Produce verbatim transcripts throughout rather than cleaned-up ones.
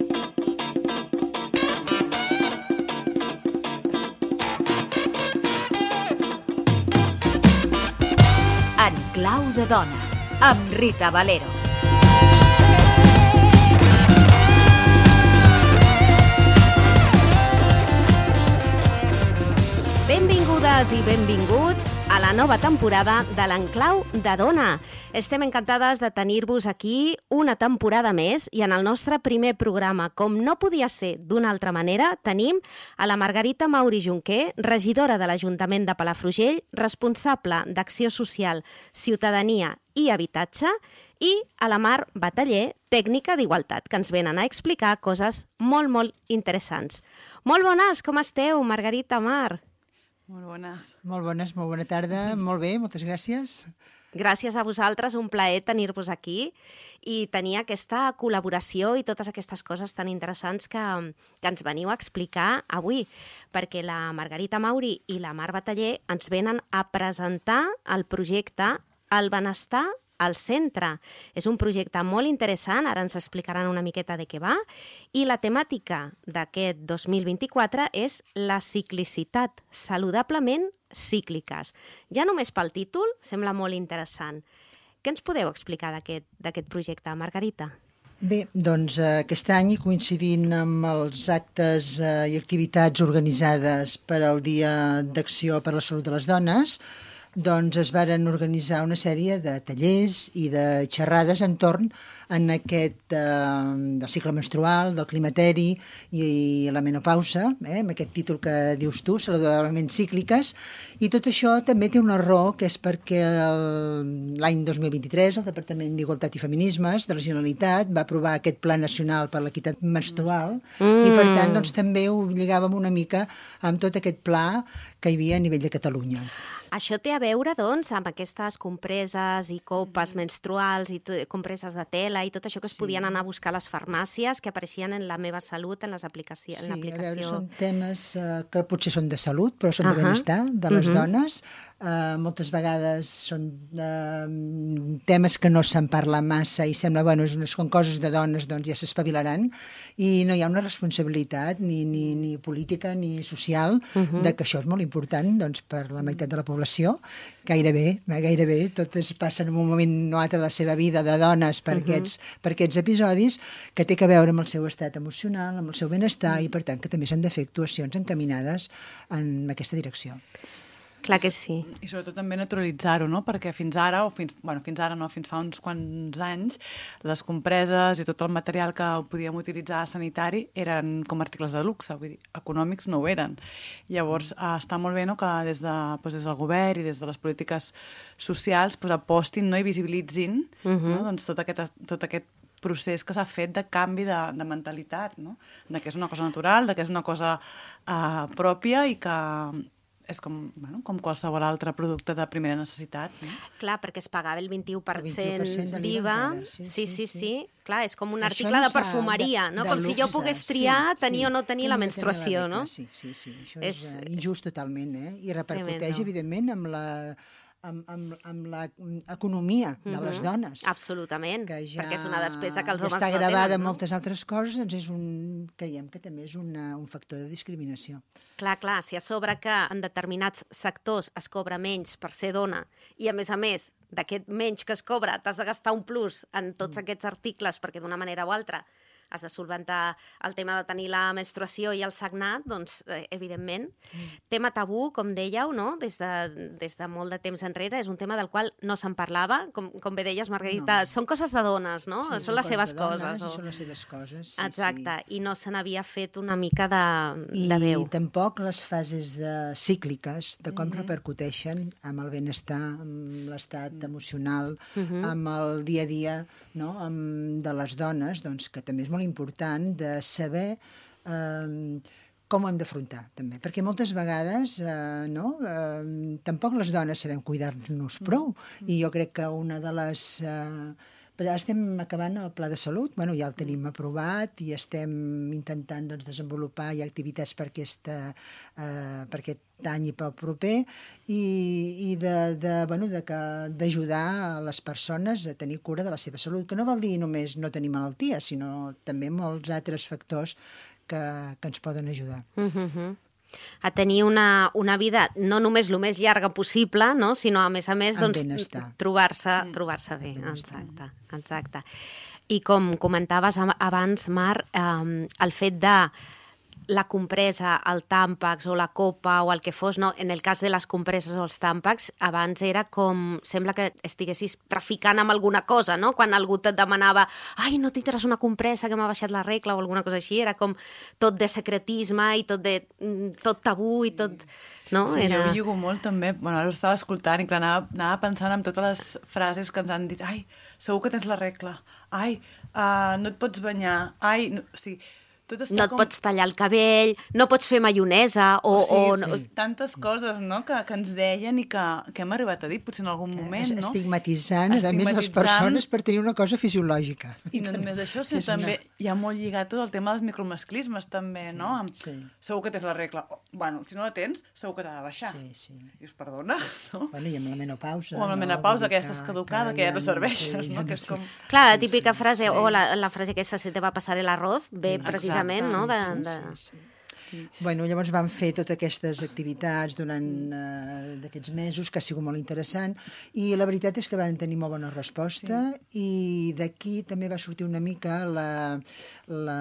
En clau de dona, amb Rita Valero. Benvingudes i benvinguts a la nova temporada de l'Enclau de Dona. Estem encantades de tenir-vos aquí una temporada més i en el nostre primer programa, com no podia ser d'una altra manera, tenim a la Margarita Mauri Junquer, regidora de l'Ajuntament de Palafrugell, responsable d'Acció Social, Ciutadania i Habitatge, i a la Mar Bataller, tècnica d'Igualtat, que ens venen a explicar coses molt, molt interessants. Molt bones, com esteu, Margarita, Mar? Molt bones. Molt bones, molt bona tarda, molt bé, moltes gràcies. Gràcies a vosaltres, un plaer tenir-vos aquí i tenir aquesta col·laboració i totes aquestes coses tan interessants que, que ens veniu a explicar avui, perquè la Margarita Mauri i la Mar Bataller ens venen a presentar el projecte El benestar al centre. És un projecte molt interessant, ara ens explicaran una miqueta de què va, i la temàtica d'aquest dos mil vint-i-quatre és la ciclicitat, saludablement cícliques. Ja només pel títol sembla molt interessant. Què ens podeu explicar d'aquest projecte, Margarita? Bé, doncs aquest any, coincidint amb els actes i activitats organitzades per al Dia d'Acció per la Salut de les Dones, doncs es varen organitzar una sèrie de tallers i de xerrades entorn en aquest eh, del cicle menstrual, del climateri i la menopausa, eh, amb aquest títol que dius tu, saludablement cícliques, i tot això també té una raó, que és perquè l'any dos mil vint-i-tres el Departament d'Igualtat i Feminismes de la Generalitat va aprovar aquest Pla Nacional per l'Equitat Menstrual mm. i per tant doncs, també ho lligàvem una mica amb tot aquest pla que hi havia a nivell de Catalunya. Això té a veure, doncs, amb aquestes compreses i copes menstruals i compreses de tela i tot això que es sí. podien anar a buscar a les farmàcies, que apareixien en La meva salut, en les aplicacions. Sí, en l'aplicació. A veure, són temes uh, que potser són de salut, però són uh -huh. de benestar de les uh -huh. dones. Uh, moltes vegades són uh, temes que no se'n parla massa i sembla, bueno, són coses de dones, doncs ja s'espavilaran, i no hi ha una responsabilitat ni, ni, ni política ni social uh -huh. de que això és molt important doncs, per la meitat de la població. Gairebé, gairebé, totes passen en un moment o altre de la seva vida de dones per, uh -huh. aquests, per aquests episodis que té que veure amb el seu estat emocional, amb el seu benestar, uh -huh. i per tant que també s'han de fer actuacions encaminades en aquesta direcció. Clar que sí. I sobretot també naturalitzar-ho, no? Perquè fins ara, o fins, bueno, fins ara no, fins fa uns quants anys, les compreses i tot el material que podíem utilitzar sanitari eren com articles de luxe, vull dir, econòmics no ho eren. Llavors, eh, està molt bé, no?, que des, de, doncs, des del govern i des de les polítiques socials doncs, apostin, no?, i visibilitzin uh -huh. no? doncs, tot aquest, tot aquest procés que s'ha fet de canvi de, de mentalitat, no? De que és una cosa natural, de que és una cosa eh, pròpia i que és com, bueno, com qualsevol altre producte de primera necessitat. No? Clar, perquè es pagava el vint-i-u per cent d'I V A. Sí sí, sí, sí, sí. Clar, és com un article no de perfumeria, de, no? De com luxe, si jo pogués triar, sí, tenir sí. o no tenir la menstruació, la no? Sí, sí, sí. Això és, és injust totalment, eh? I repercuteix, tremendo. Evidentment, amb la... amb, amb, amb l'economia de les dones. Absolutament, que ja, perquè és una despesa que els ja homes està no tenen. Està gravada en moltes altres coses, doncs és un, creiem que també és una, un factor de discriminació. Clar, clar, si a sobre que en determinats sectors es cobra menys per ser dona i, a més a més, d'aquest menys que es cobra t'has de gastar un plus en tots mm. aquests articles perquè d'una manera o altra has de solventar el tema de tenir la menstruació i el sagnat, doncs, eh, evidentment. Mm. Tema tabú, com dèieu, no? Des de, des de molt de temps enrere, és un tema del qual no se'n parlava. Com, com bé deies, Margarita, no. són coses de dones, no? Sí, són les seves dones, coses. O... Són les seves coses, sí, exacte, sí. I no se n'havia fet una mica de, I de veu. I tampoc les fases de cícliques, de com mm -hmm. repercuteixen amb el benestar, amb l'estat mm. emocional, mm -hmm. amb el dia a dia, no? amb, de les dones, doncs, que també és molt important de saber eh, com ho hem d'afrontar, també. Perquè moltes vegades eh, no, eh, tampoc les dones sabem cuidar-nos prou. Mm. I jo crec que una de les eh, Però ara estem acabant el pla de salut, bueno, ja el tenim aprovat i estem intentant doncs, desenvolupar ja activitats per, aquesta, eh, per aquest any i pel proper i, i de, de, bueno, de que, d'ajudar a les persones a tenir cura de la seva salut, que no vol dir només no tenir malaltia, sinó també molts altres factors que, que ens poden ajudar. Mm-hmm. A tenir una, una vida no només el més llarga possible, no? Sinó a més a més doncs, trobar-se trobar-se bé. Exacte, exacte. I com comentaves abans, Mar, eh, el fet de la compresa, el tàmpax o la copa o el que fos, no? En el cas de les compreses o els tàmpax, abans era com... Sembla que estiguessis traficant amb alguna cosa, no? Quan algú et demanava ai, no tindràs una compresa que m'ha baixat la regla o alguna cosa així, era com tot de secretisme i tot de... tot tabú i tot... No? Sí, era... jo lligo molt també, bueno, ara ho estava escoltant i clar, anava, anava pensant en totes les frases que ens han dit, ai, segur que tens la regla, ai, uh, no et pots banyar, ai, no... o sigui, no et com... pots tallar el cabell, no pots fer maionesa o... o, sigui, o no... sí. Tantes coses, no?, que, que ens deien i que, que hem arribat a dir, potser en algun moment, no? Estigmatitzant, a més, les persones per tenir una cosa fisiològica. I no només això, sinó també una... hi ha molt lligat tot el tema dels micromasclismes, també, sí, no? Amb... Sí. Segur que tens la regla. Bueno, si no la tens, segur que t'ha de baixar. Sí, sí. I us perdona, no? Bueno, i amb la menopausa. O amb la menopausa, no? Que ja estàs caducada, que, que ja no serveixes, no? Que és com... Clar, la típica sí, frase, sí. o la, la frase aquesta, se te va passar el arroz, ve sí, precisament, exacte, no?, de... Sí, sí, sí. Sí. Bueno, llavors vam fer totes aquestes activitats durant uh, d'aquests mesos, que ha sigut molt interessant, i la veritat és que van tenir molt bona resposta, sí. I d'aquí també va sortir una mica la, la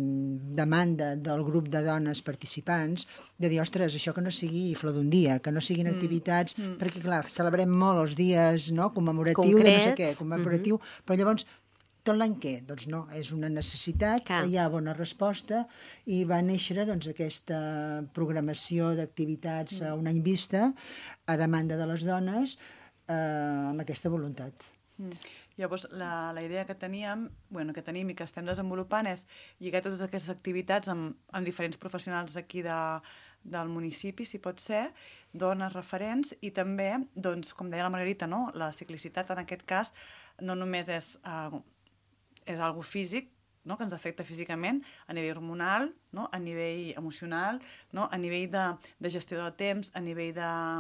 demanda del grup de dones participants de dir, ostres, això que no sigui flor d'un dia, que no siguin activitats, mm. perquè clar, celebrem molt els dies, no?, commemoratiu, concrets, de no sé què, commemoratiu, mm-hmm. però llavors tot l'any què? Doncs no, és una necessitat, que hi ha bona resposta i va néixer doncs, aquesta programació d'activitats a un any vista a demanda de les dones eh, amb aquesta voluntat. Mm. Llavors, la, la idea que teníem, bueno, que tenim i que estem desenvolupant és lligar totes aquestes activitats amb, amb diferents professionals aquí de, del municipi, si pot ser, dones referents, i també, doncs, com deia la Margarita, no? La ciclicitat en aquest cas no només és... Eh, és algo físic, no?, que ens afecta físicament a nivell hormonal, no?, a nivell emocional, no?, a nivell de, de gestió del temps, a nivell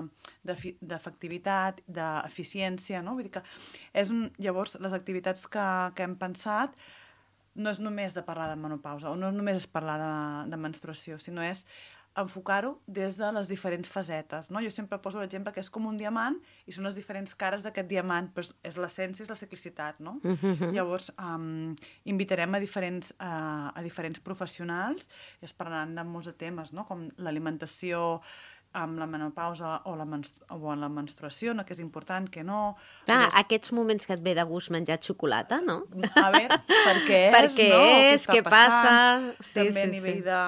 d'efectivitat, de, d'eficiència, no? Vull dir que és un, llavors les activitats que, que hem pensat no és només de parlar de menopausa o no només és parlar de, de menstruació, sinó és enfocar-ho des de les diferents facetes, no? Jo sempre poso l'exemple que és com un diamant i són les diferents cares d'aquest diamant, però és l'essència, és la ciclicitat, no? Mm-hmm. Llavors, um, invitarem a diferents, uh, a diferents professionals i es parlaran de molts de temes, no?, com l'alimentació amb la menopausa o, la menstru o en la menstruació, no?, que és important, que no... Ah, llavors... aquests moments que et ve de gust menjar xocolata, no? A veure, per què és, per què no? és, què, què passa... Sí, també sí, a nivell sí. de...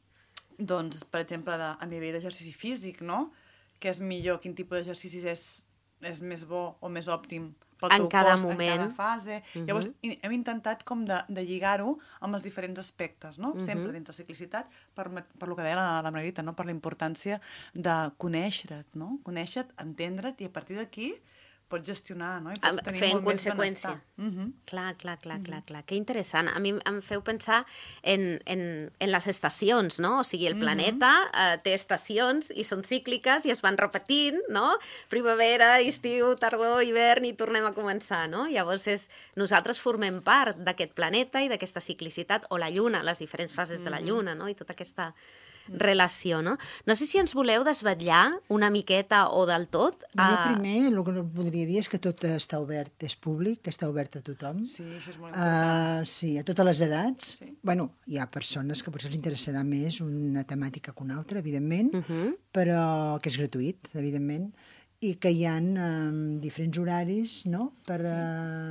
Doncs, per exemple, de, a nivell d'exercici físic, no? Què és millor, quin tipus d'exercicis és, és més bo o més òptim pel teu cos en cada fase. Uh-huh. Llavors, hem intentat com de, de lligar-ho amb els diferents aspectes, no? Uh-huh. Sempre dins la ciclicitat, per, per lo que deia la, la Margarita, no? Per la importància de conèixer-te, no? Conèixer-te, entendre't, i a partir d'aquí pots gestionar, no? I pots tenir fer molt en conseqüència. Uh-huh. Clar, clar, clar, uh-huh. clar, clar. Que interessant. A mi em feu pensar en, en, en les estacions, no? O sigui, el planeta uh-huh. eh, té estacions i són cícliques i es van repetint, no? Primavera, estiu, tardor, hivern i tornem a començar, no? Llavors, és, nosaltres formem part d'aquest planeta i d'aquesta ciclicitat, o la lluna, les diferents fases uh-huh. de la lluna, no? I tota aquesta relació, no? No sé si ens voleu desvetllar una miqueta o del tot. Jo uh... primer el que podria dir és que tot està obert, és públic, que està obert a tothom. Sí, això és molt important. Uh, sí, a totes les edats. Sí. Bueno, hi ha persones que potser els interessarà més una temàtica que una altra, evidentment, uh-huh. però que és gratuït, evidentment, i que hi ha um, diferents horaris, no?, per sí.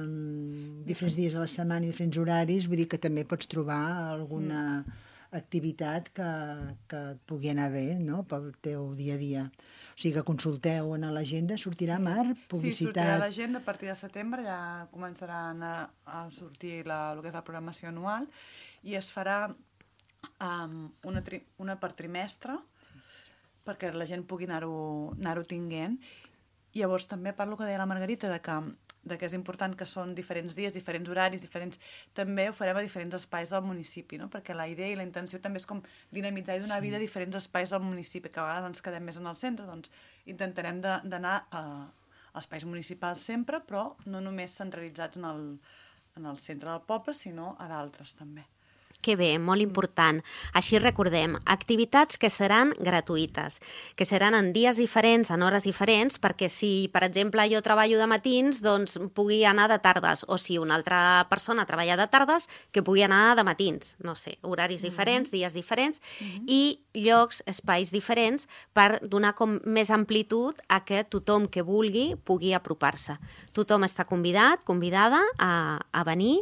uh, diferents dies a la setmana i diferents horaris, vull dir que també pots trobar alguna... Mm. activitat que, que et pugui anar bé, no?, pel teu dia a dia. O sigui que consulteu en l'agenda, sortirà, sí. Mar, publicitat... Sí, sortirà l'agenda a partir de setembre, ja començaran a, a sortir la, el que és la programació anual, i es farà um, una, tri, una per trimestre, perquè la gent pugui anar-ho anar-ho tinguent. I llavors també parlo que deia la Margarita, de que de que és important que són diferents dies, diferents horaris, diferents... També ho farem a diferents espais del municipi, no? Perquè la idea i la intenció també és com dinamitzar i donar sí. vida a diferents espais del municipi, que a vegades ens quedem més en el centre, doncs intentarem d'anar a, a espais municipals sempre, però no només centralitzats en el, en el centre del poble, sinó a d'altres també. Que bé, molt important. Així recordem, activitats que seran gratuïtes, que seran en dies diferents, en hores diferents, perquè si, per exemple, jo treballo de matins, doncs pugui anar de tardes, o si una altra persona treballa de tardes, que pugui anar de matins, no sé, horaris diferents, mm-hmm. dies diferents, mm-hmm. i llocs, espais diferents, per donar com més amplitud a que tothom que vulgui pugui apropar-se. Tothom està convidat, convidada a, a venir,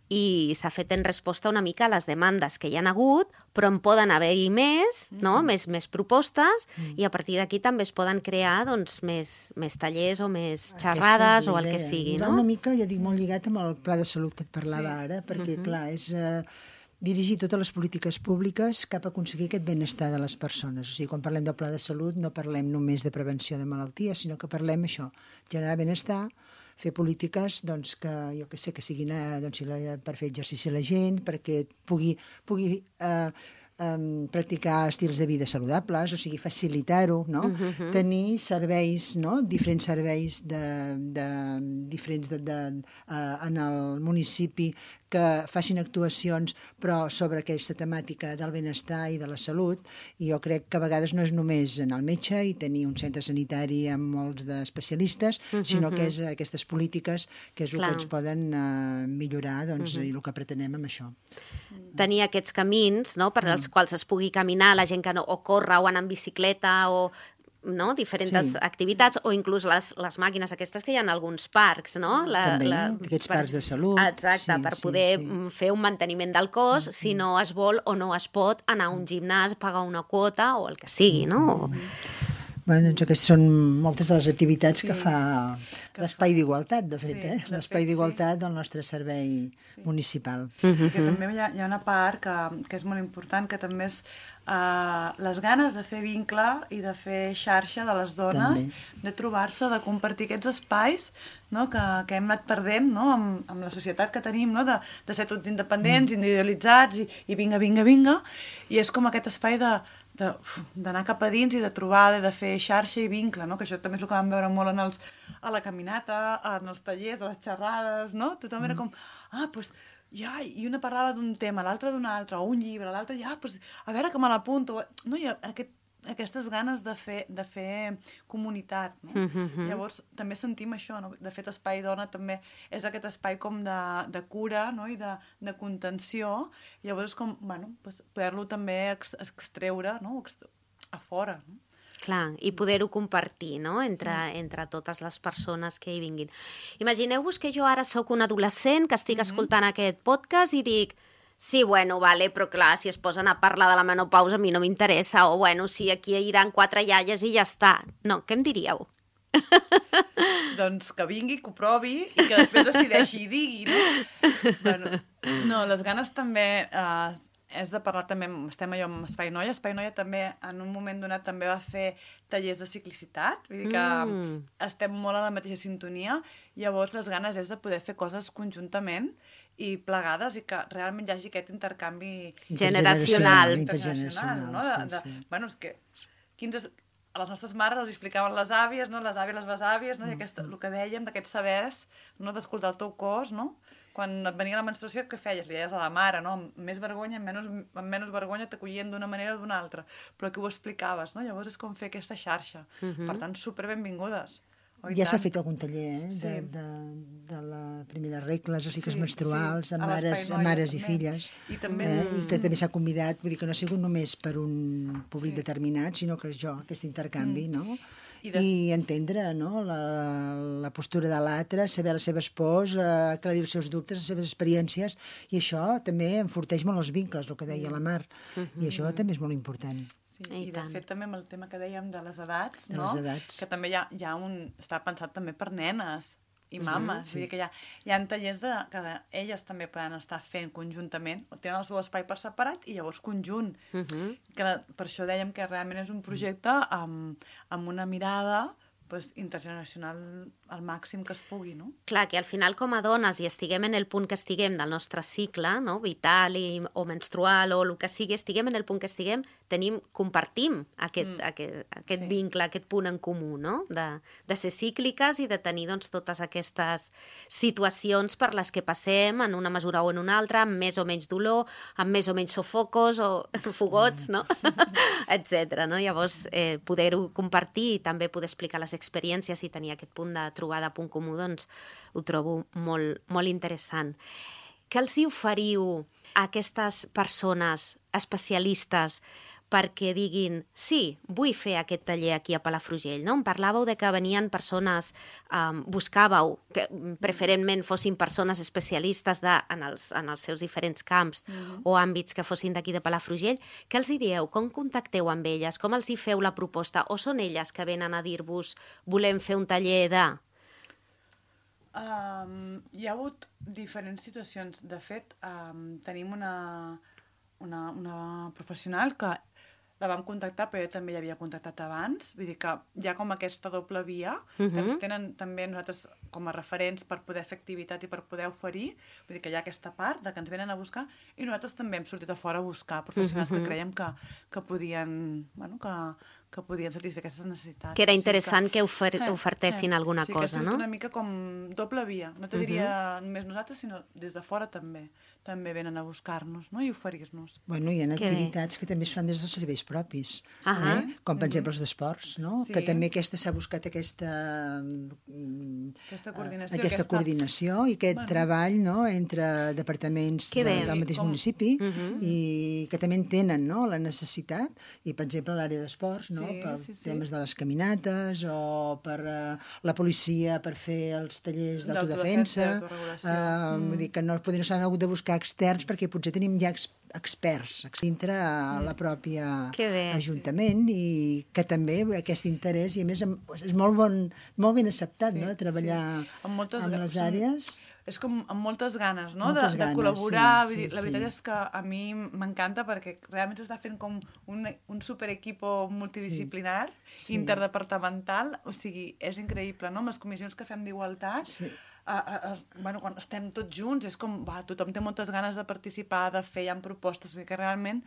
i s'ha fet en resposta una mica a les demandes que hi ha hagut, però en poden haver-hi més, no? Sí. més, més propostes, mm. i a partir d'aquí també es poden crear doncs, més, més tallers o més xerrades o el que sigui. No? No? Una mica, ja dic, molt lligat amb el pla de salut que et parlava sí. ara, perquè, mm-hmm. clar, és... Eh, dirigir totes les polítiques públiques cap a aconseguir aquest benestar de les persones. O sigui, quan parlem del pla de salut no parlem només de prevenció de malalties, sinó que parlem això, generar benestar, fer polítiques doncs, que, jo que sé, que siguin doncs, per fer exercici a la gent, perquè pugui, pugui eh, um, practicar estils de vida saludables, o sigui, facilitar-ho, no? Uh-huh. Tenir serveis, no? Diferents serveis de, de, diferents de, de, uh, en el municipi que facin actuacions però sobre aquesta temàtica del benestar i de la salut, i jo crec que a vegades no és només anar al metge i tenir un centre sanitari amb molts d'especialistes, uh-huh. sinó que és aquestes polítiques que és el Clar. que ens poden uh, millorar doncs, uh-huh. i el que pretenem amb això. Tenir aquests camins, no?, per als uh-huh. quals es pugui caminar, la gent que no, o corre o anar en bicicleta o... no? diferents sí. activitats, o inclús les, les màquines aquestes que hi ha en alguns parcs, no? La, També, la, aquests per, parcs de salut. Exacte, sí, per sí, poder sí. fer un manteniment del cos, mm-hmm. si no es vol o no es pot anar a un gimnàs, pagar una quota o el que sigui, no? Mm-hmm. Bueno, doncs aquestes són moltes de les activitats sí. que fa l'Espai d'Igualtat, de fet, sí, eh? L'Espai d'Igualtat sí. del nostre servei sí. municipal. Mm-hmm. Que també hi ha, hi ha una part que, que és molt important, que també és Uh, les ganes de fer vincle i de fer xarxa de les dones, també. de trobar-se, de compartir aquests espais, no? que, que hem anat perdent, no? amb, amb la societat que tenim, no? de, de ser tots independents, mm. individualitzats i, i vinga, vinga, vinga, i és com aquest espai de d'anar cap a dins i de trobar, de fer xarxa i vincle, no? que això també és el que vam veure molt en els, a la caminata, en els tallers, a les xerrades, no? Tothom era com, ah, doncs, ja, i una parlava d'un tema, l'altra d'un altre, o un llibre, l'altre, ja, doncs, a veure que me l'apunto. No, hi ha aquest, aquestes ganes de fer, de fer comunitat, no? Mm-hmm. Llavors, també sentim això, no? De fet, Espai Dona també és aquest espai com de, de cura, no? I de, de contenció. Llavors, com, bueno, doncs, poder-lo també ex, extreure, no? A fora, no? Clar, i poder-ho compartir, no?, entre, entre totes les persones que hi vinguin. Imagineu-vos que jo ara sóc un adolescent que estic mm-hmm. escoltant aquest podcast i dic, sí, bueno, vale, però clar, si es posen a parlar de la menopausa a mi no m'interessa, o bueno, sí, aquí hi iran quatre iaies i ja està. No, què em diríeu? Doncs que vingui, que ho provi i que després decideixi i digui, no? Bueno, no, les ganes també... Eh, és de parlar també, estem allò amb Espai Noia, Espai Noia també en un moment donat també va fer tallers de ciclicitat, vull dir que mm. estem molt a la mateixa sintonia, llavors les ganes és de poder fer coses conjuntament i plegades i que realment hi hagi aquest intercanvi generacional, intergeneracional, no? De, de, sí, sí. Bueno, és que quins, a les nostres mares els explicaven les àvies, no? Les àvies, les besàvies, no? I aquesta, el que dèiem d'aquests sabers, no? D'escoltar el teu cos, no? Quan et venia la menstruació, què feies? Li deies a la mare, no? Amb més vergonya, amb menys, amb menys vergonya t'acollien d'una manera o d'una altra, però que ho explicaves, no? Llavors és com fer aquesta xarxa. Uh-huh. Per tant, superbenvingudes. Oh, ja s'ha fet algun taller, eh? Sí. De, de, de la primera regla, els cicles sí, menstruals, sí. amb mares, amb mares i filles, I, també... eh? I que també s'ha convidat, vull dir que no ha sigut només per un públic sí. determinat, sinó que és jo, aquest intercanvi, mm. no? I, de... I entendre, no? la, la postura de l'altre, saber les seves pors, eh, aclarir els seus dubtes, les seves experiències, i això també enforteix molt els vincles, el que deia la Mar, mm-hmm. i això també és molt important. Sí, i, I de tant. fet també amb el tema que dèiem de les edats, de no? les edats. Que també hi ha, hi ha un... està pensat també per nenes i mames, sí, sí. Vull dir que hi ha, hi ha tallers de, que elles també poden estar fent conjuntament, o tenen el seu espai per separat i llavors conjunt. Uh-huh. Que la, per això dèiem que realment és un projecte amb, amb una mirada pues, intergeneracional al màxim que es pugui, no? Clar, que al final com a dones i estiguem en el punt que estiguem del nostre cicle, no? Vital i, o menstrual o el que sigui, estiguem en el punt que estiguem, tenim, compartim aquest, mm. aquest, aquest sí. vincle, aquest punt en comú, no? De, de ser cícliques i de tenir doncs, totes aquestes situacions per les que passem en una mesura o en una altra, amb més o menys dolor, amb més o menys sofocos o fogots, no? etcètera. No? Llavors, eh, poder-ho compartir i també poder explicar les experiències i tenir aquest punt de trobada, punt comú, doncs ho trobo molt, molt interessant. Què els hi oferiu a aquestes persones especialistes perquè diguin, sí, vull fer aquest taller aquí a Palafrugell, no? Em parlàveu de que venien persones, um, buscàveu que preferentment fossin persones especialistes de, en, els, en els seus diferents camps mm-hmm. o àmbits que fossin d'aquí de Palafrugell. Què els hi dieu? Com contacteu amb elles? Com els hi feu la proposta? O són elles que venen a dir-vos volem fer un taller de... Um, hi ha hagut diferents situacions. De fet, um, tenim una, una, una professional que la vam contactar, però jo també l'havia contactat abans. Vull dir que hi ha com aquesta doble via, uh-huh. que ens tenen també nosaltres com a referents per poder fer activitats i per poder oferir. Vull dir que hi ha aquesta part de que ens venen a buscar i nosaltres també hem sortit a fora a buscar professionals uh-huh. que creiem que, que podien, bueno, que, que podien satisfer aquestes necessitats. Que era interessant que, que ofer eh, ofertessin eh, alguna sí, cosa, no? Sí, que és una mica com doble via. No te diria uh-huh. només nosaltres, sinó des de fora també. També venen a buscar-nos, no? I oferir-nos. Bueno, hi ha que activitats bé. Que també es fan des dels serveis propis, uh -huh. eh? com per exemple els d'esports, no? Sí. Que també aquesta s'ha buscat aquesta, aquesta coordinació, aquesta aquesta... coordinació i aquest bueno. treball, no? Entre departaments de, del mateix com... municipi uh -huh. i que també entenen, no? La necessitat i, per exemple, l'àrea d'esports, no? Sí, per sí, sí. temes de les caminates o per uh, la policia per fer els tallers d'autodefensa. Uh, mm. Vull dir que no, no s'han hagut de buscar externs perquè potser tenim ja ex experts dintre a la pròpia ajuntament i que també aquest interès i a més és molt, bon, molt ben acceptat, sí, no? Treballar sí. amb, moltes, amb les àrees. És com amb moltes ganes, no? Moltes de, ganes, de col·laborar. sí, sí, la veritat sí. és que a mi m'encanta perquè realment s'està fent com un, un superequipo multidisciplinar, sí, sí. interdepartamental, o sigui, és increïble, no? Amb les comissions que fem d'igualtat, sí. A, a, a, bueno, quan estem tots junts és com, va, tothom té moltes ganes de participar, de fer, hi ha propostes, vull dir que realment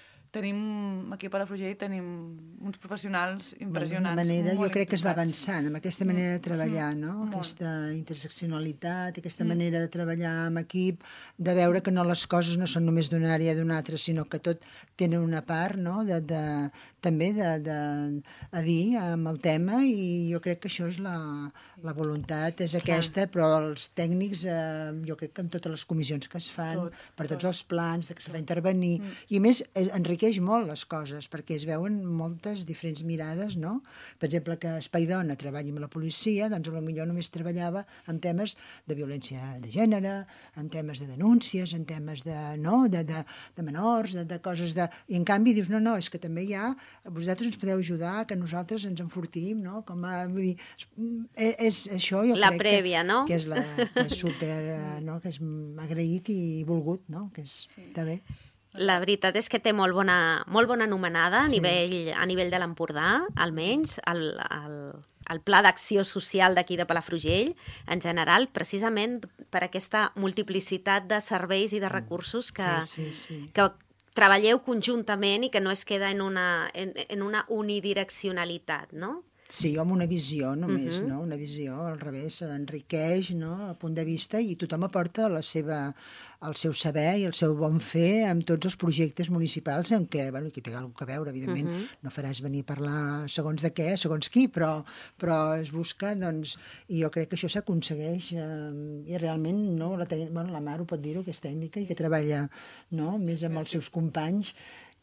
tenim, aquí a Palafrugell tenim uns professionals impressionants. Manera, jo crec que es va avançant amb aquesta manera de treballar, no? Mm. Aquesta interseccionalitat, aquesta mm. manera de treballar amb equip, de veure que no les coses no són només d'una àrea o d'una altra, sinó que tot tenen una part, no? de, de, també de, de, a dir amb el tema i jo crec que això és la, la voluntat, és aquesta, però els tècnics, eh, jo crec que en totes les comissions que es fan, tot, per tots tot. els plans, de que se va intervenir, mm. i a més enriqueix molt les coses, perquè es veuen moltes diferents mirades, no? Per exemple, que Espai Dona treballi amb la policia, doncs potser només treballava en temes de violència de gènere, en temes de denúncies, en temes de, no? de, de, de menors, de, de coses de... I en canvi dius, no, no, és que també hi ha... Vosaltres ens podeu ajudar, que nosaltres ens enfortim, no? Com a, vull dir, és, és això, jo la crec prèvia, que, no? que és la que és super, no? Que és agraït i volgut, no? Que és, sí. Està bé. La veritat és que té molt bona, molt bona anomenada a, sí. nivell, a nivell de l'Empordà, almenys, el, el, el Pla d'Acció Social d'aquí de Palafrugell, en general, precisament per aquesta multiplicitat de serveis i de recursos que, sí, sí, sí. que treballeu conjuntament i que no es queda en una, en, en una unidireccionalitat, no? Sí, amb una visió només, uh-huh. no? Una visió, al revés, enriqueix, no? El punt de vista i tothom aporta la seva, el seu saber i el seu bon fer amb tots els projectes municipals en què, bueno, qui té alguna cosa a veure, evidentment, uh-huh. no faràs venir a parlar segons de què, segons qui, però, però es busca, doncs, i jo crec que això s'aconsegueix eh, i realment, no? La, bueno, la Mar ho pot dir-ho, que és tècnica i que treballa, no? Més amb els seus companys,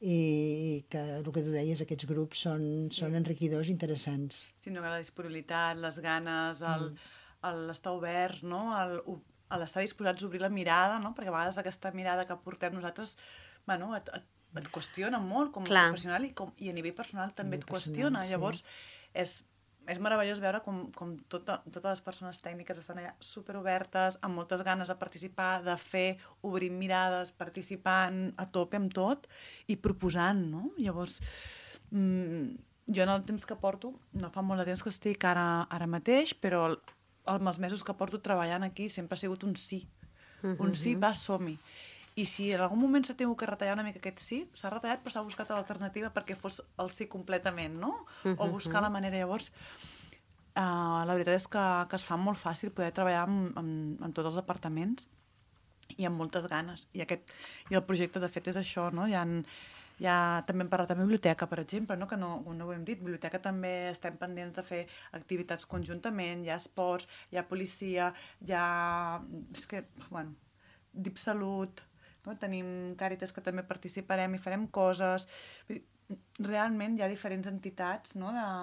i que el que tu deies, aquests grups són, sí. són enriquidors interessants. Sí, no, la disponibilitat, les ganes, l'estar mm. obert, no? l'estar disposats a obrir la mirada, no? Perquè a vegades aquesta mirada que portem nosaltres, bueno, et, et, et qüestiona molt com a Clar. professional i, com, i a nivell personal també et qüestiona. Sí. Llavors, és... és meravellós veure com, com tota, totes les persones tècniques estan allà superobertes, amb moltes ganes de participar, de fer, obrint mirades, participant a tope amb tot i proposant, no? Llavors, mmm, jo en el temps que porto, no fa molt de temps que estic ara, ara mateix, però el, els mesos que porto treballant aquí sempre ha sigut un sí. Uh-huh. Un sí, va, som-hi. I si en algun moment s'ha tingut que retallar una mica aquest sí, s'ha retallat però s'ha buscat l'alternativa perquè fos el sí completament, no? Uh-huh. O buscar la manera. Llavors, uh, la veritat és que, que es fa molt fàcil poder treballar amb, amb, amb tots els departaments i amb moltes ganes. I, aquest, i el projecte, de fet, és això, no? Hi ha, hi ha, també hem parlat de biblioteca, per exemple, no? Que no, no ho hem dit. Biblioteca també estem pendents de fer activitats conjuntament, hi ha esports, hi ha policia, hi ha... És que, bueno, DipSalut... No? Tenim Càritas que també participarem i farem coses. Realment hi ha diferents entitats, no? de...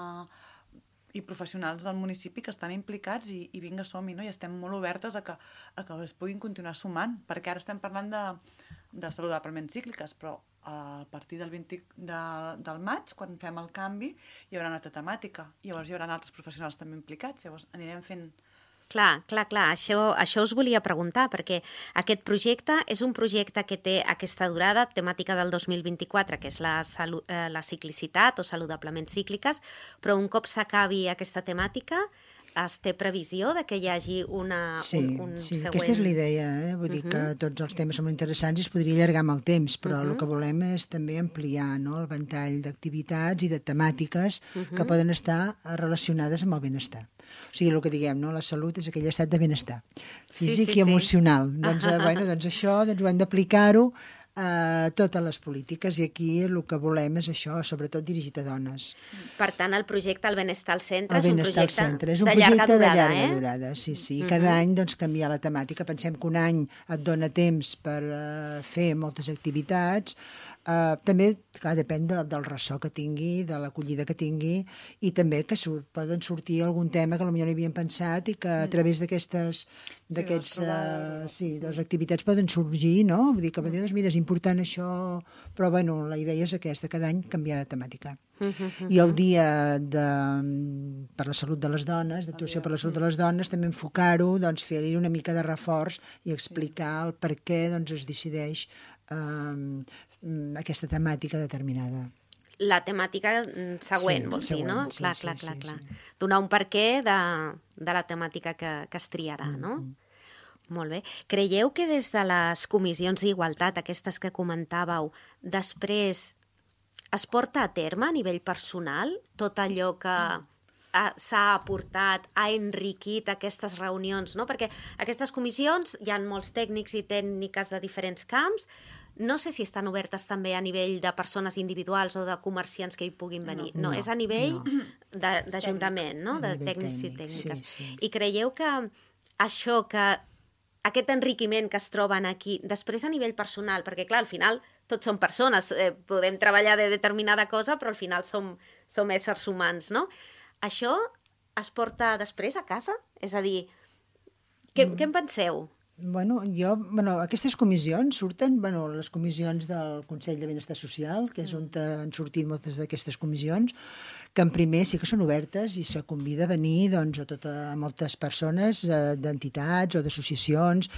i professionals del municipi que estan implicats i, i vinga, som-hi, no? I estem molt obertes a que, a que es puguin continuar sumant, perquè ara estem parlant de, de saludablement cícliques, però a partir del, vint de, del maig, quan fem el canvi, hi haurà una altra temàtica, i llavors hi haurà altres professionals també implicats, llavors anirem fent... Clar, clar, clar, això, això us volia preguntar, perquè aquest projecte és un projecte que té aquesta durada temàtica del dos mil vint-i-quatre, que és la, salu, eh, la ciclicitat o saludablement cícliques, però un cop s'acabi aquesta temàtica, es té previsió de que hi hagi una, sí, un, un sí, següent... aquesta és la idea, eh? Vull dir uh -huh. que tots els temes són molt interessants i es podria allargar amb el temps, però uh -huh. el que volem és també ampliar, no?, el ventall d'activitats i de temàtiques uh -huh. que poden estar relacionades amb el benestar. O sigui, el que diguem, no?, la salut és aquell estat de benestar físic sí, sí, i emocional. Sí. Doncs, eh, bueno, doncs això doncs ho hem d'aplicar-ho a totes les polítiques i aquí el que volem és això, sobretot dirigit a dones. Per tant, el projecte El benestar al centre el és un projecte, centre. És un de, projecte llarga durada, de llarga eh? durada. Sí, sí. Cada uh -huh. any doncs, canvia la temàtica. Pensem que un any et dona temps per uh, fer moltes activitats. Uh, també, clar, depèn de, del ressò que tingui, de l'acollida que tingui i també que surt, poden sortir algun tema que potser no hi havien pensat i que a través d'aquestes d'aquests, sí, uh, sí, de les activitats poden sorgir, no? Vull dir que, doncs, mira, és important això, però, bueno, la idea és aquesta, cada any canviar de temàtica. Uh -huh. I el dia de, per la salut de les dones, d'actuació per la salut de les dones, també enfocar-ho, doncs, fer-hi una mica de reforç i explicar el per què, doncs, es decideix um, aquesta temàtica determinada. La temàtica següent, sí, vols següent, dir, no? Sí, clar, sí, clar, sí, clar, sí, clar. Sí. Donar un perquè de, de la temàtica que, que es triarà, mm -hmm. no? Molt bé. Creieu que des de les comissions d'igualtat, aquestes que comentàveu, després es porta a terme a nivell personal tot allò que s'ha aportat, ha enriquit aquestes reunions, no? Perquè aquestes comissions hi ha molts tècnics i tècniques de diferents camps. No sé si estan obertes també a nivell de persones individuals o de comerciants que hi puguin venir. No, no, no és a nivell no. d'Ajuntament, no? De tècnics i tècniques. Sí, sí. I creieu que això, que aquest enriquiment que es troben aquí, després a nivell personal, perquè clar, al final tots som persones, eh, podem treballar de determinada cosa, però al final som, som éssers humans, no? Això es porta després a casa? És a dir, què, mm. què en penseu? Bueno, jo, bueno, aquestes comissions surten, bueno, les comissions del Consell de Benestar Social, que és on han sortit moltes d'aquestes comissions, que en primer sí que són obertes i se convida a venir, doncs, a, tota, a moltes persones, eh, d'entitats o d'associacions,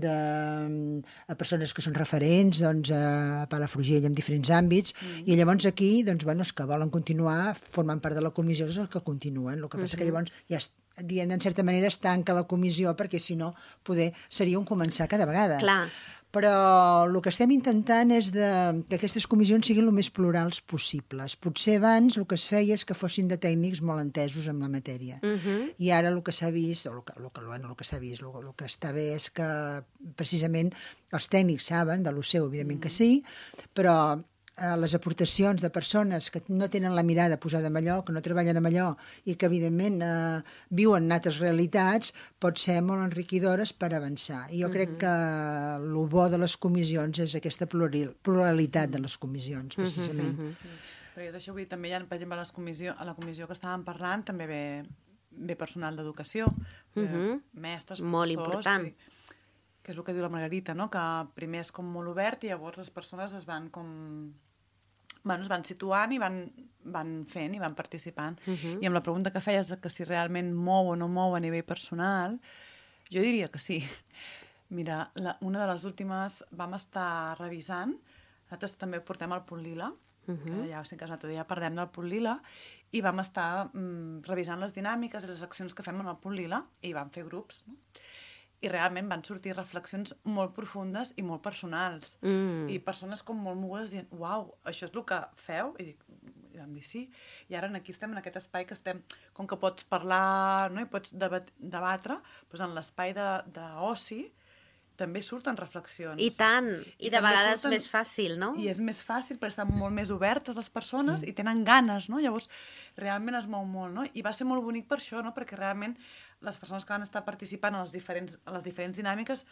de, a persones que són referents, doncs, a Palafrugell en diferents àmbits, mm. i llavors aquí, doncs, bueno, els que volen continuar formant part de la comissió és els que continuen. El que passa mm-hmm. que llavors ja dient, en certa manera, es tanca la comissió, perquè si no, poder seria un començar cada vegada. Clar. Però el que estem intentant és de, que aquestes comissions siguin el més plurals possibles. Potser abans el que es feia és que fossin de tècnics molt entesos amb la matèria. Uh-huh. I ara el que s'ha vist, o el que, el que, bueno, el que s'ha vist, el, el que està bé és que precisament els tècnics saben de lo seu, evidentment uh-huh. que sí, però les aportacions de persones que no tenen la mirada posada en allò, que no treballen amb allò i que evidentment eh, viuen en altres realitats, pot ser molt enriquidores per avançar. I jo uh-huh. crec que el bo de les comissions és aquesta pluralitat de les comissions, precisament. Uh-huh. Sí. Però això vull dir, també hi ha, per exemple, a, les comissió, a la comissió que estàvem parlant també ve, ve personal d'educació, uh-huh. mestres, professors... Molt important. I, que és el que diu la Margarita, no? Que primer és com molt obert i llavors les persones es van com... Bueno, es van situant i van, van fent i van participant. Uh-huh. I amb la pregunta que feies que si realment mou o no mou a nivell personal, jo diria que sí. Mira, la, una de les últimes vam estar revisant, nosaltres també portem el punt lila, uh -huh. que ja, que l'altre dia parlem del punt lila, i vam estar mm, revisant les dinàmiques i les accions que fem amb el punt lila, i vam fer grups, no? I realment van sortir reflexions molt profundes i molt personals. Mm. I persones com molt mogudes dient, uau, això és el que feu? I dic, i vam dir sí. I ara aquí estem en aquest espai que estem, com que pots parlar, no? I pots debat debatre, doncs en l'espai d'oci també surten reflexions. I tant, i, I de vegades surten, més fàcil, no? I és més fàcil perquè estan molt més obertes les persones sí. I tenen ganes, no? Llavors, realment es mou molt, no? I va ser molt bonic per això, no? Perquè realment les persones que van estar participant a les diferents, a les diferents dinàmiques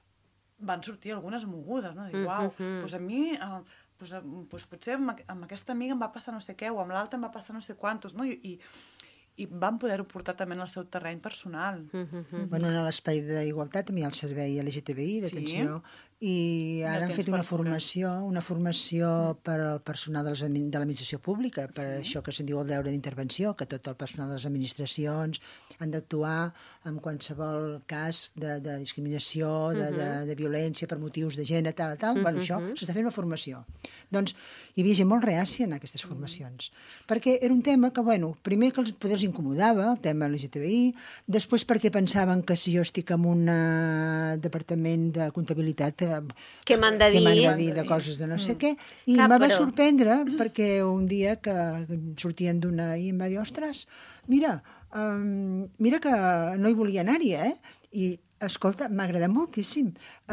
van sortir algunes mogudes, no? Dic, uau, mm-hmm. doncs a mi, eh, doncs, doncs potser amb, amb aquesta amiga em va passar no sé què, o amb l'altra em va passar no sé quantos, no? I, i, i van poder-ho portar també en el seu terreny personal. Mm-hmm. Bueno, en l'espai d'igualtat també hi ha el servei L G T B I d'atenció, sí. I ara han fet una formació, una formació mm. per al personal de l'administració pública, per sí. Això que se'n diu el deure d'intervenció, que tot el personal de les administracions han d'actuar en qualsevol cas de, de discriminació, de, de, de violència per motius de gènere, tal, tal. Mm-hmm. Bueno, això s'està fent una formació. Doncs hi havia gent molt reàcia en aquestes formacions, mm. perquè era un tema que, bueno, primer que els poders incomodava, el tema L G T B I, després perquè pensaven que si jo estic en un departament de comptabilitat què m'han de dir? Què m'han de dir de coses de no sé mm. què. I Cap, me va però... sorprendre perquè un dia que sortien d'una i em va dir, ostres, mira, um, mira que no hi volia anar-hi, eh? I escolta, m'ha agradat moltíssim.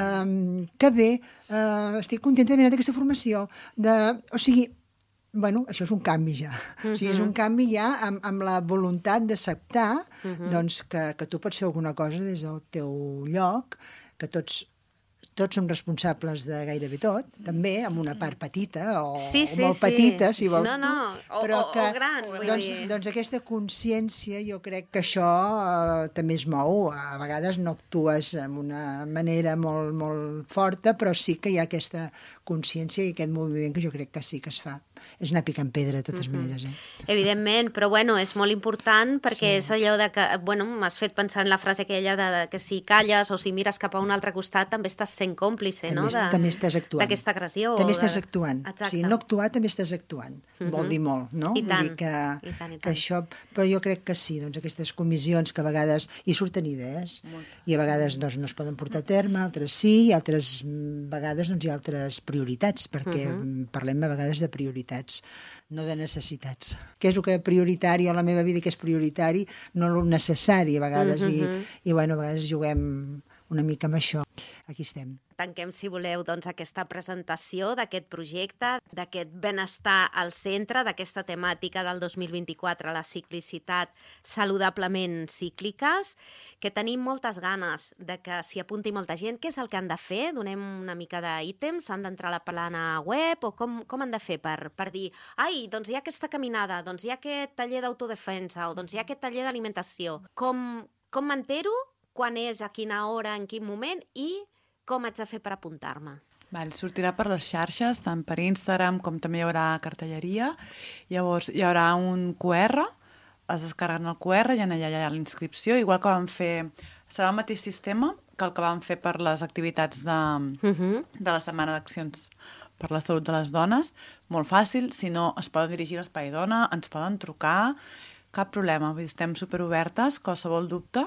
Um, que bé, uh, estic contenta de venir d'aquesta formació. De, o sigui, bueno, això és un canvi ja. Uh-huh. O sigui, és un canvi ja amb, amb la voluntat d'acceptar uh-huh. doncs, que, que tu pots fer alguna cosa des del teu lloc, que tots tots som responsables de gairebé tot, també amb una part petita o, sí, sí, o molt sí. petita, si vols no, no. tu. Però o, que, o gran, vull doncs, dir. Doncs aquesta consciència, jo crec que això eh, també es mou. A vegades no actues amb una manera molt, molt forta, però sí que hi ha aquesta consciència i aquest moviment que jo crec que sí que es fa. És anar picant pedra, de totes mm-hmm. maneres. Eh? Evidentment, però bueno, és molt important perquè sí. és allò de que, bueno, m'has fet pensar en la frase aquella de, de que si calles o si mires cap a un altre costat també estàs sent còmplice, també, no? De, també estàs actuant. D'aquesta agressió. També de... estàs actuant. Exacte. O sigui, no actuar també estàs actuant. Mm-hmm. Vol dir molt, no? I tant. Vull dir que, I tant, i tant. que això... Però jo crec que sí, doncs aquestes comissions que a vegades hi surten idees molt. I a vegades doncs, no es poden portar a terme, altres sí, i altres vegades doncs, hi ha altres prioritats, perquè mm-hmm. parlem a vegades de prioritats, no de necessitats. Què és el que és prioritari a la meva vida, que és prioritari, no el necessari a vegades, mm-hmm. i, i bueno, a vegades juguem una mica amb això. Aquí estem. Tanquem, si voleu, doncs, aquesta presentació d'aquest projecte, d'aquest benestar al centre, d'aquesta temàtica del dos mil vint-i-quatre, la ciclicitat saludablement cícliques, que tenim moltes ganes de que s'hi apunti molta gent. Què és el que han de fer? Donem una mica d'ítems? Han d'entrar a la plana web? O com, com han de fer per, per dir ai, doncs hi ha aquesta caminada, doncs hi ha aquest taller d'autodefensa, o doncs hi ha aquest taller d'alimentació. Com, com m'entero? Quan és, a quina hora, en quin moment i com haig de fer per apuntar-me? Val, sortirà per les xarxes, tant per Instagram com també hi haurà cartelleria. Llavors hi haurà un Q R, es descarreguen el Q R i allà hi ha l'inscripció, igual que vam fer... Serà el mateix sistema que el que vam fer per les activitats de, uh-huh. de la Setmana d'Accions per la Salut de les Dones. Molt fàcil, si no es poden dirigir a l'Espai Dona, ens poden trucar, cap problema. Estem superobertes, qualsevol dubte.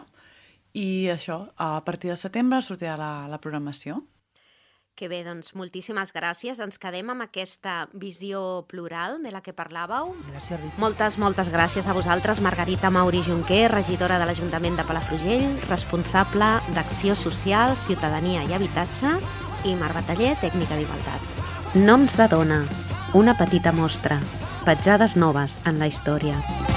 I això, a partir de setembre sortirà la, la programació. Que bé, doncs moltíssimes gràcies. Ens quedem amb aquesta visió plural de la que parlàveu. Gràcies, Rita. Moltes, moltes gràcies a vosaltres, Margarita Mauri Junquer, regidora de l'Ajuntament de Palafrugell, responsable d'Acció Social, Ciutadania i Habitatge, i Mar Bataller, tècnica d'Igualtat. Noms de dona, una petita mostra, petjades noves en la història.